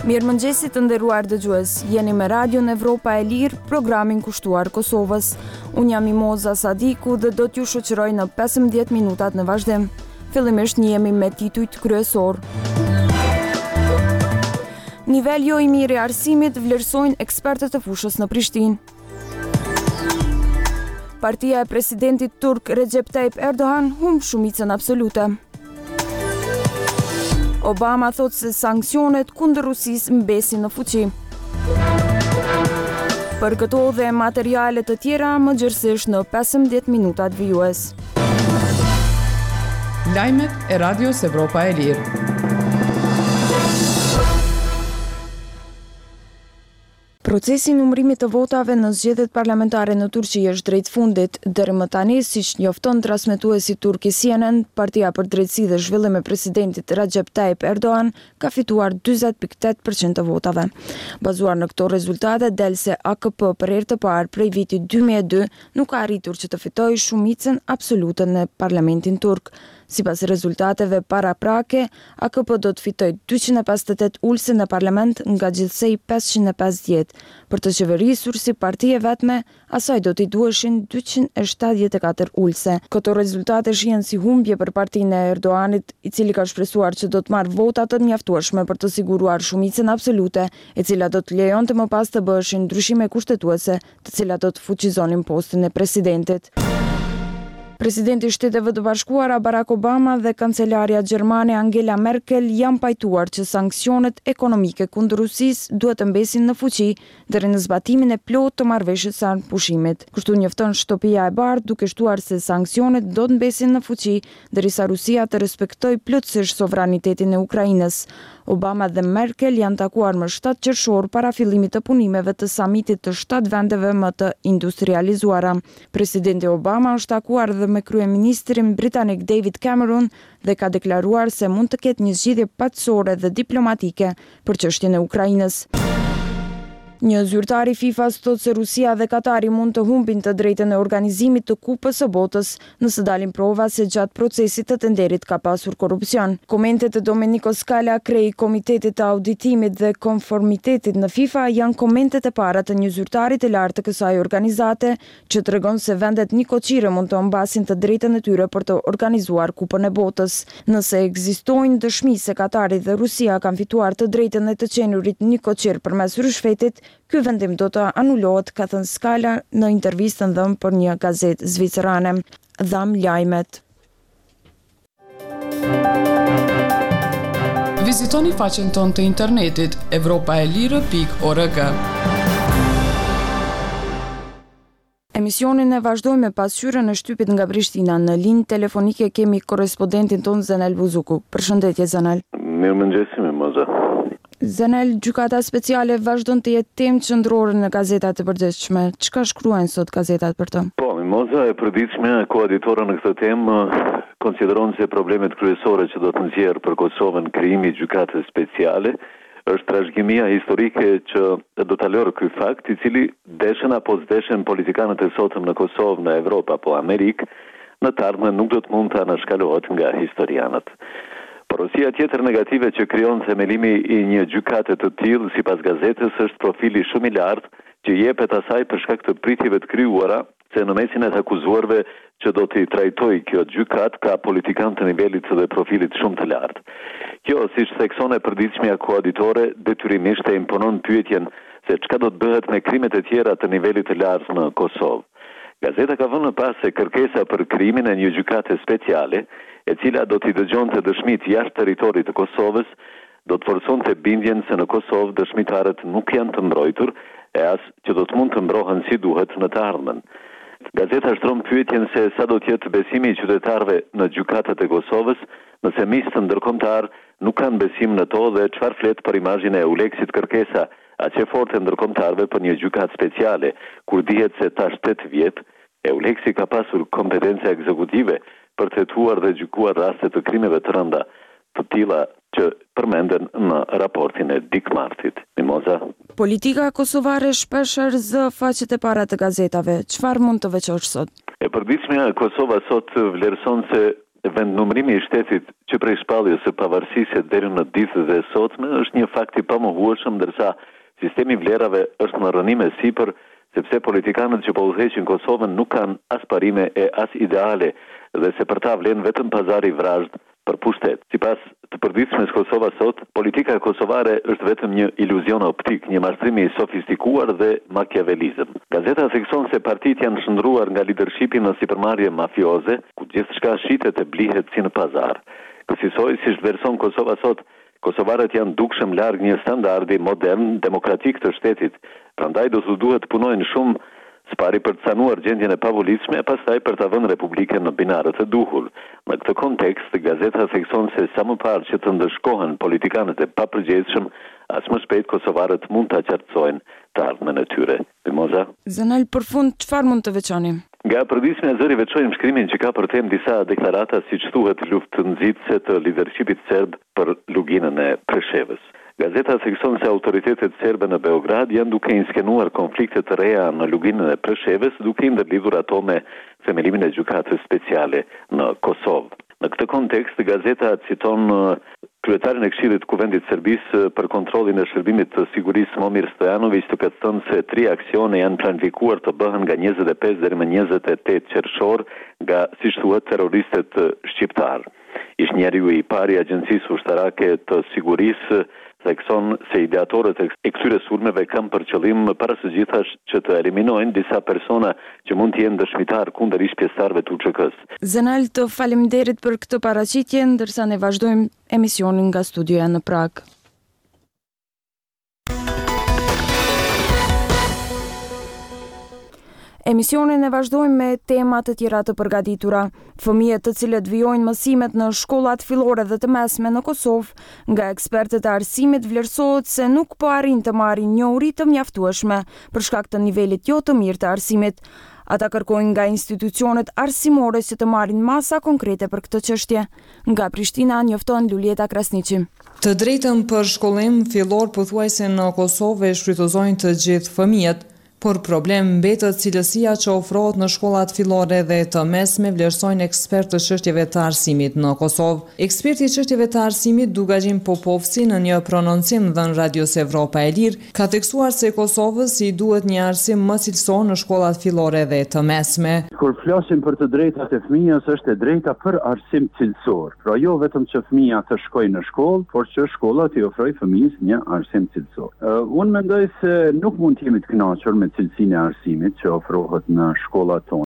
Mirëmëngjesi të nderuar dëgjues, jeni me Radion Evropa e Lirë, programin kushtuar Kosovës. Unë jam Mimoza Sadiku dhe do t'ju shoqëroj në 15 minutat në vazhdim. Fillimisht njihemi me titujt kryesor. Nivel jo i mirë i arsimit vlerësojnë ekspertët e fushës në Prishtinë. Partia e presidentit turk Recep Tayyip Erdogan humb shumicën absolute. Obama thot se sanksionet kundër Rusisë mbesin në fuqi. Për këto dhe materiale të tjera më gjërësisht në 15 minutat vijues. Lajmet e Radios Evropa e Lirë. Procesi i numërimit të votave në zgjedhjet parlamentare në Turqi është drejt fundit. Deri më tani, siç njofton transmetuesi turk CNN, Partia për Drejtësi dhe Zhvillim e presidentit Recep Tayyip Erdogan ka fituar 40.8% të votave. Bazuar në këto rezultate, del se AKP për herë të parë prej vitit 2002 nuk ka arritur që të fitojë shumicën absolute në parlamentin turk. Sipas rezultateve paraprake, AKP do të fitojë 258 ulëse në parlament nga gjithsej 550. Për të qeverisur si parti e vetme, asaj do t'i duheshin 274 ulëse. Këto rezultate shihen si humbje për partinë e Erdoganit, i cili ka shpresuar që do të marrë vota të mjaftueshme për të siguruar shumicën absolute, e cila do të lejonte më pas të bëheshin ndryshime kushtetuese, të cilat do të fuqizonin postin e presidentit. Presidenti i Shteteve të Bashkuara Barack Obama dhe kancelarja gjermane Angela Merkel janë pajtuar që sanksionet ekonomike kundër Rusisë duhet të mbesin në fuqi deri në zbatimin e plotë të marrëveshjes së armpushimit. Kështu njofton Shtëpia e Bardhë, duke shtuar se sanksionet do të mbesin në fuqi derisa Rusia të respektojë plotësisht sovranitetin e Ukrainës. Obama dhe Merkel janë takuar më 7 qershor para fillimit të punimeve të samitit të 7 vendeve më të industrializuara. Presidenti Obama është takuar dhe me kryeministrin britanik David Cameron dhe ka deklaruar se mund të ketë një zgjidhje paqësore dhe diplomatike për çështjen e Ukrainës. Një zyrtar i FIFA-s thotë se Rusia dhe Katari mund të humbin të drejtën e organizimit të Kupës së Botës nëse dalin prova se gjatë procesit të tenderit ka pasur korrupsion. Komentet e Domenico Scala, kreu i Komitetit të Auditimit dhe Konformitetit në FIFA, janë komentet e para të një zyrtari të lartë të kësaj organizate që tregon se vendet nikoqire mund të humbasin të drejtën e tyre për të organizuar Kupën e Botës. Nëse ekzistojnë dëshmi se Katari dhe Rusia kanë fituar të drejtën e të qenurit nikoqir përmes rishfetit, ky vendim do të anulohet, ka thënë Scala në intervistën dhënë për një gazetë zvicerane. Dham lajmet. Vizitoni faqen tonë të internetit europaelire.org. Emisionin e vazhdojmë me pasqyrën e shtypit nga Prishtina. Në linjë telefonike kemi korrespondentin tonë Zenel Buzuku. Përshëndetje Zenel. Mirëmëngjesi Mimoza. Zenel, gjykata speciale vazhdon të jetë temë qendrore në gazetat e përditshme. Çka shkruajnë sot gazetat për të? Po, Mimoza, e përditshme koauditora në këtë temë konsideron se problemet kryesore që do të nxjerrë për Kosovën krijimi i gjykatës speciale është trashëgimia historike që do ta lërë ky fakt, i cili deshen apo s'deshen politikanët e sotëm në Kosovë, në Evropë apo Amerikë, në të ardhmen nuk do të mund të anashkalohet nga historianët. Porosia tjetër negative që krijon themelimi i një gjykate të tillë, sipas gazetës, është profili shumë i lartë që jepet asaj për shkak të pritjeve të krijuara, se në mesin e të akuzuarve që do t'i trajtojë kjo gjykat ka politikanë të nivelit dhe profilit shumë të lartë. Kjo, siç thekson e përditshmja koauditore, detyrimisht e imponon pyetjen se çka do të bëhet me krimet e tjera të nivelit të lartë në Kosovë. Gazeta ka vënë pas se kërkesa për krijimin e një gjykate speciale, e cila do t'i dëgjonte dëshmit jashtë territorit të Kosovës, do të forconte bindjen se në Kosovë dëshmitarët nuk janë të mbrojtur, e as që do të mund të mbrohen si duhet në të ardhmen. Gazeta shtron pyetjen se sa do të jetë besimi i qytetarëve në gjykatat e Kosovës, nëse mistë ndërkombëtar nuk kanë besim në to dhe çfarë flet për imazhin e Euleksit kërkesa aq e fortë ndërkombëtarëve për një gjykatë speciale, kur dihet se tash 8 vjet Euleksi ka pasur kompetenca ekzekutive për të hetuar dhe gjykuar raste të krimeve të rënda, të tilla që përmenden në raportin e Dick Martit. Mimoza. Politika kosovare shpesh rrëz faqet e para të gazetave. Çfarë mund të veçosh sot? E përditshmja Kosova sot vlerëson se vendnumërimi i shtetit që prej shpalljes së pavarësisë deri në ditët e sotme është një fakt i pamohueshëm, ndërsa sistemi vlerave është në rënim e sipër, sepse politikanët që po udhëheqin Kosovën nuk kanë as parime e as ideale dhe se për ta vlen vetëm pazari i vrazhd për pushtet. Sipas të përditshmes Kosova sot, politika kosovare është vetëm një iluzion optik, një mashtrim i sofistikuar dhe makiavelizëm. Gazeta thekson se partitë janë shndruar nga leadershipi në sipërmarrje mafioze, ku gjithçka shitet e blihet si në pazar. Kësaj si vlerëson Kosova sot, kosovarët janë dukshëm larg një standardi modern demokratik të shtetit. Prandaj do të duhet të punojnë shumë spari për të sanuar gjendjen e pavolitshme e pastaj për ta vënë Republikën në binarët e duhur. Në këtë kontekst, gazeta thekson se sa më parë që të ndëshkohen politikanët e papërgjegjshëm, as më shpejt kosovarët mund ta qartësojnë të ardhmen e tyre. Mimoza? Zanel, për fund, çfarë mund të veçoni? Nga përditshmja e zëri veçojmë shkrimin që ka për temë disa deklarata, siç thuhet luftë të leadershipit serb për luginën e Preshevës. Gazeta thekson se autoritetet serbe në Beograd janë duke inskenuar konflikte të reja në luginën e Preshevës, duke i ndërlidhur ato me themelimin e gjykatës speciale në Kosovë. Në këtë kontekst, gazeta citon kryetarin e Këshillit të Kuvendit të Serbisë për kontrollin e shërbimit të sigurisë Momir Stojanović, duke thënë se 3 aksione janë planifikuar të bëhen nga 25 deri më 28 qershor nga, siç thuhet, terroristët shqiptar. Njeriu i pari i Agjencisë Ushtarake të Sigurisë thekson se ideatorët e këtyre sulmeve kanë për qëllim para së gjithash që të eliminojnë disa persona që mund të jenë dëshmitar kundër ish pjesëtarëve të UÇK-s. Zanel, të faleminderit për këtë paraqitje, ndërsa ne vazhdojmë emisionin nga studioja në Prag. Emisionin e vazhdojmë me tema të tjera të përgatitura. Fëmijët të cilët vijojnë mësimet në shkollat fillore dhe të mesme në Kosovë, nga ekspertët e arsimit vlerësohet se nuk po arrin të marrin njohuri të mjaftueshme për shkak të nivelit jo të mirë të arsimit. Ata kërkojnë nga institucionet arsimore që të marrin masa konkrete për këtë çështje. Nga Prishtina njofton Lulieta Krasniqi. Të drejtën për shkollim fillor pothuajse në Kosovë shfrytëzojnë të gjithë fëmijët, por problem mbetet cilësia që ofrohet në shkollat fillore dhe të mesme, vlerësojnë ekspert të çështjeve të arsimit në Kosovë. Eksperti i çështjeve të arsimit Dugagjin Popovci në një prononcim dhënë Radios Evropa e Lirë ka theksuar se Kosovës i duhet një arsim më cilësor në shkollat fillore dhe të mesme. Kur flasim për të drejtat e fëmijës, është e drejta për arsim cilësor. Pra jo vetëm që fëmija të shkojë në shkollë, por që shkolla t'i ofrojë fëmijës një arsim cilësor. Unë mendoj se nuk mund të jemi të kënaqur me cilësinë e arsimit që ofrohet në shkollat tona.